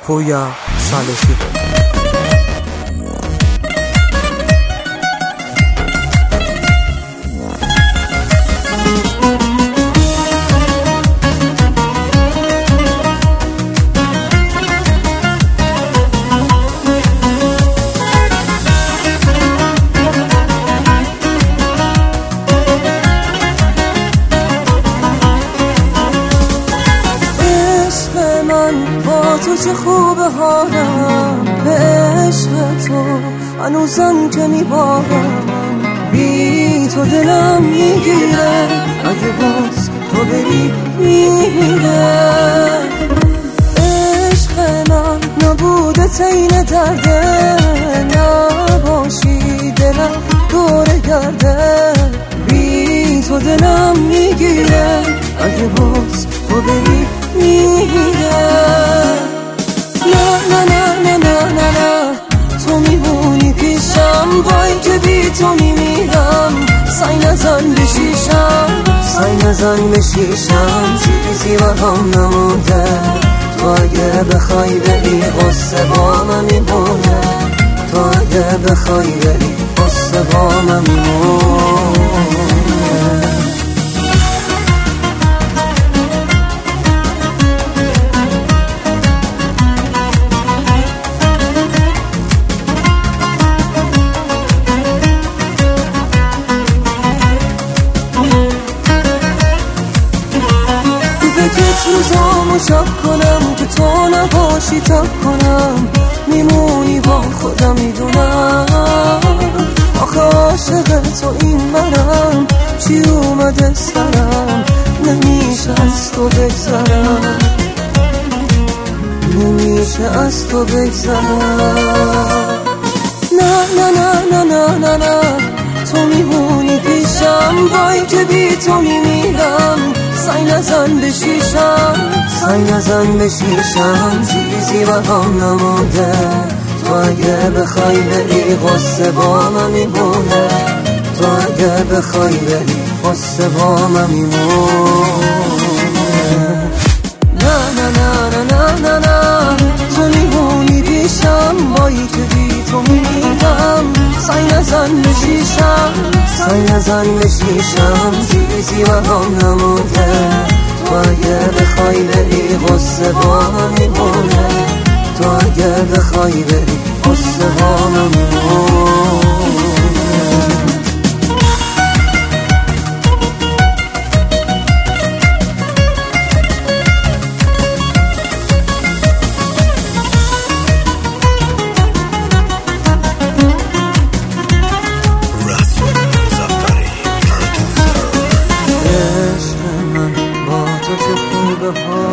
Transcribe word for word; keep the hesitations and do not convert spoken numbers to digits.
پویا صالحی. تو چه خوبه حالم، به عشق تو هنوزم که میبارم. بی تو دلم میگیره، اگه باز تو بری میمیره. عشق من نبوده تین درده، نباشی دلم دوره گرده. بی تو دلم میگیره، اگه باز تو بری میمیره. نه نه نه نه نه نه تو میمونی پیشم، وای که بی تو میمیرم. سعی نزن به شیشم، سعی نزن به شیشم، چیزی برام نمونده. تو اگه بخوای بری قصه با من میمونه. تو اگه بخوای بری قصه با من میمونه. روزامو شب کنم که تو نباشی، تب کنم میمونی با خودم میدونم. آخه عاشق تو این منم، چی اومده سرم نمیشه از تو بگذرم، نمیشه از تو بگذرم. نه نه نه نه نه نه تو میمونی پیشم، وای که بی تو میمیرم. سعی نزن به شیشم، سعی نزن به شیشم، چیزی برام نمونده. تو اگه بخوای بری قصه با من میمونه. تو اگه بخوای بری قصه با من میمونه. نه نه نه نه نه نه تو میمونی پیشم، وای که بی تو میمیرم. سعی نزن به شیشم، سعی نزن به شیشم، چیزی برام نمونده. تو اگه بخوای بری قصه با من میمونه. تو اگه بخوای بری قصه با من میمونه. عشق من با تو چه خوبه ها